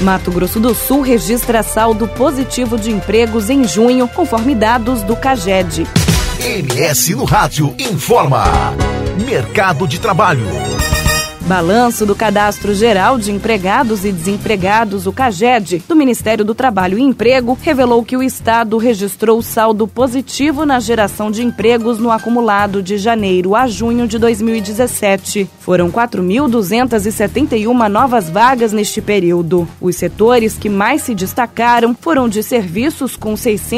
Mato Grosso do Sul registra saldo positivo de empregos em junho, conforme dados do CAGED. MS no Rádio informa. Mercado de trabalho. Balanço do Cadastro Geral de Empregados e Desempregados, o CAGED, do Ministério do Trabalho e Emprego, revelou que o Estado registrou saldo positivo na geração de empregos no acumulado de janeiro a junho de 2017. Foram 4.271 novas vagas neste período. Os setores que mais se destacaram foram de serviços, com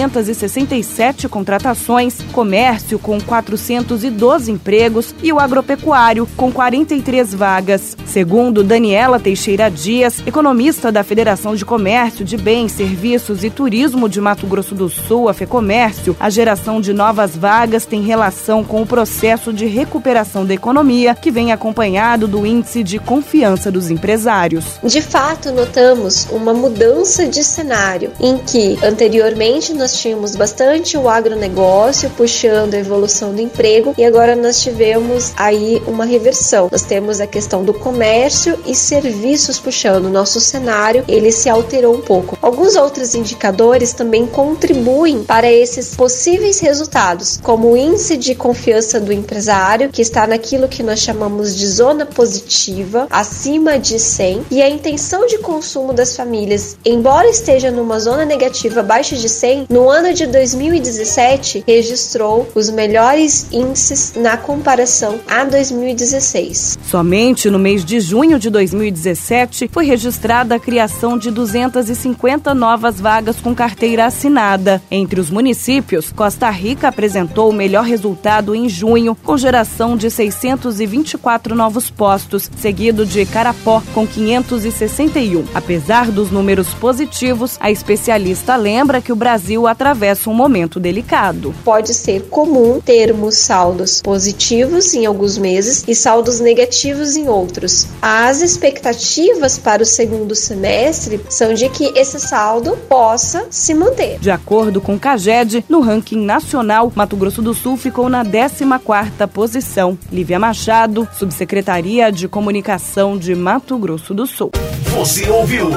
667 contratações, comércio, com 412 empregos e o agropecuário, com 43 vagas. Segundo Daniela Teixeira Dias, economista da Federação de Comércio de Bens, Serviços e Turismo de Mato Grosso do Sul, a FEComércio, a geração de novas vagas tem relação com o processo de recuperação da economia, que vem acompanhado do índice de confiança dos empresários. De fato, notamos uma mudança de cenário, em que anteriormente nós tínhamos bastante o agronegócio puxando a evolução do emprego, e agora nós tivemos aí uma reversão. Nós temos a questão do comércio e serviços puxando. O nosso cenário, ele se alterou um pouco. Alguns outros indicadores também contribuem para esses possíveis resultados, como o índice de confiança do empresário, que está naquilo que nós chamamos de zona positiva, acima de 100, e a intenção de consumo das famílias, embora esteja numa zona negativa abaixo de 100, no ano de 2017 registrou os melhores índices na comparação a 2016. Somente no mês de junho de 2017, foi registrada a criação de 250 novas vagas com carteira assinada. Entre os municípios, Costa Rica apresentou o melhor resultado em junho, com geração de 624 novos postos, seguido de Carapó, com 561. Apesar dos números positivos, a especialista lembra que o Brasil atravessa um momento delicado. Pode ser comum termos saldos positivos em alguns meses e saldos negativos em outros. As expectativas para o segundo semestre são de que esse saldo possa se manter. De acordo com o CAGED, no ranking nacional, Mato Grosso do Sul ficou na 14ª posição. Lívia Machado, Subsecretaria de Comunicação de Mato Grosso do Sul. Você ouviu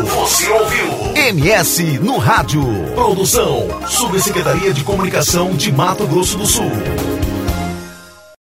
MS no Rádio. Produção, Subsecretaria de Comunicação de Mato Grosso do Sul.